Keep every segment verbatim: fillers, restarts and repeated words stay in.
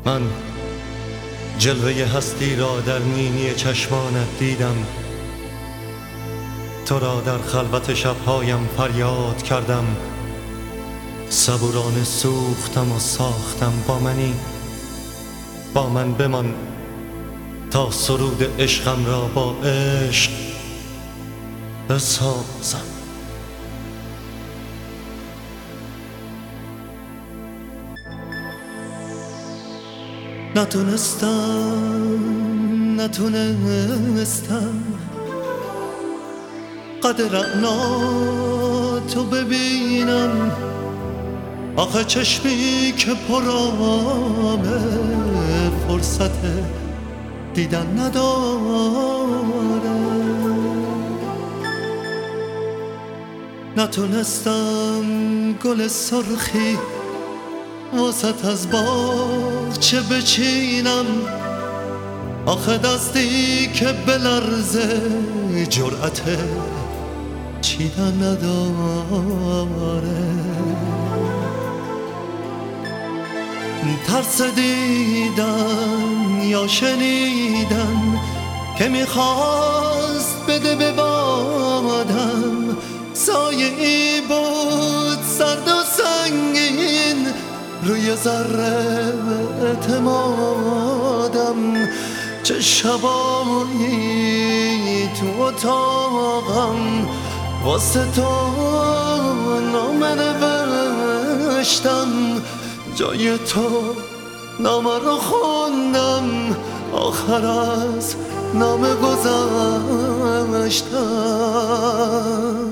من جلوه هستی را در نینی چشمانت دیدم، تو را در خلوت شبهایم فریاد کردم. صبورانه سوختم و ساختم، با منی، با من بمان تا سرود عشقم را با عشق بسازم. نتونستم نتونستم قدر اعناتو ببینم، آخه چشمی که پرامه فرصت دیدن نداره. نتونستم گل سرخی واسط از باغچه بچینم، آخه دستی که بلرزه جرأت چیدن نداره. ترس دیدن یا شنیدن که میخواست بده به بادم، سایه ای بود سرد و سنگین روی ذره اعتمادم. چه شبایی تو اتاقم واسه تو نامه نوشتم، جای تو نامه رو خوندم، آخر از نامه گذشتم.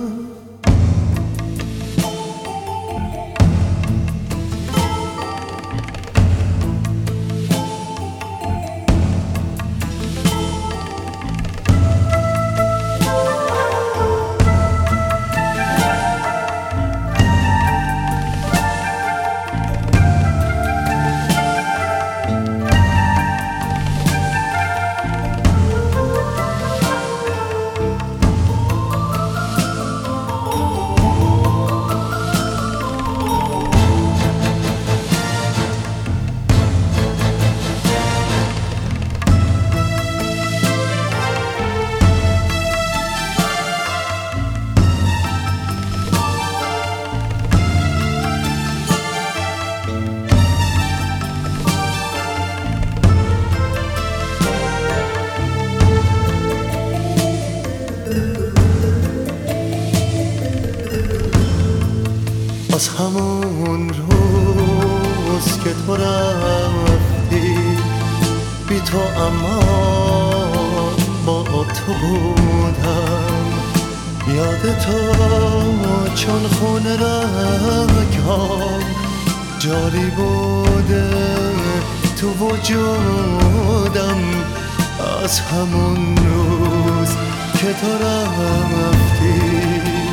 از همون روز که تو رفتی بی تو، اما با تو بودم. یاد تو چون خون رگام جاری بوده تو وجودم. از همون روز که تو رفتی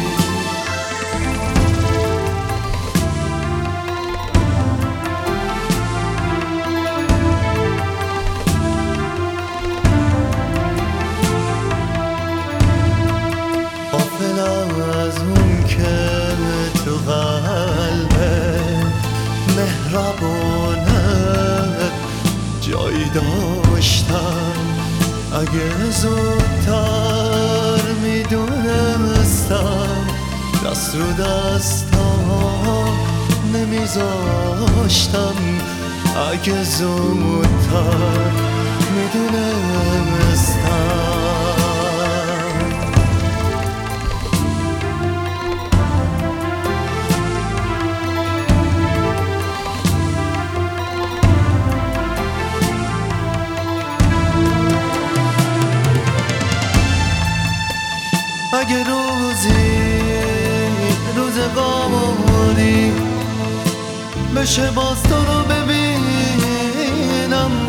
از اون که تو قلب مهربانه جایی داشتم. اگه زودتر میدونستم دست رو دستم نمیذاشتم. اگه زودتر میدونستم اگه روزی روزگاری بشه باز تو رو ببینم،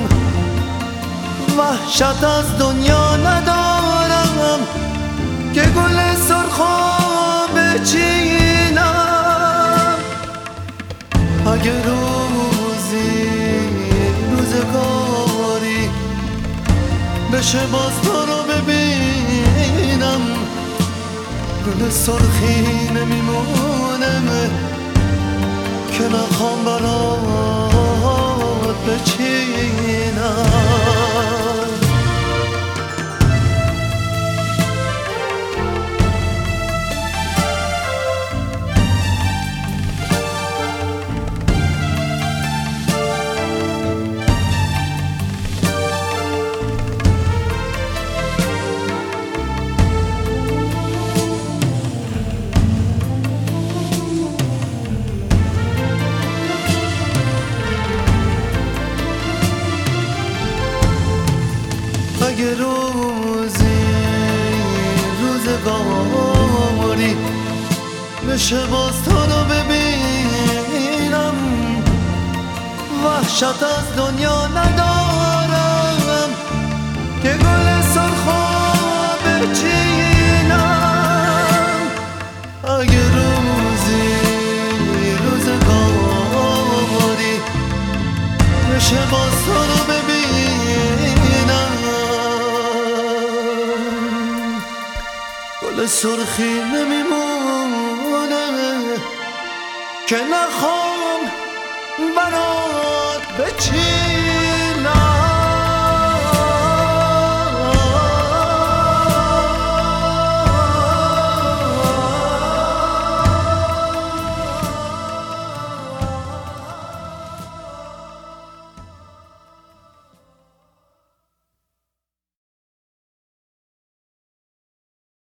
وحشت از دنیا ندارم که گل سرخو بچینم. اگه روزی روزگاری بشه باز تو رو ببینم، گل سرخی نمیمونم که نخوام برات بچینم. اگه روزی روزگاری بشه باز تو رو ببینم، وحشت از دنیا ندارم که گل سرخو بچینم. اگه روزی روزگاری بشه باز تو رو ببینم، گل سرخی نمیمونه که نخوام برات بچینم.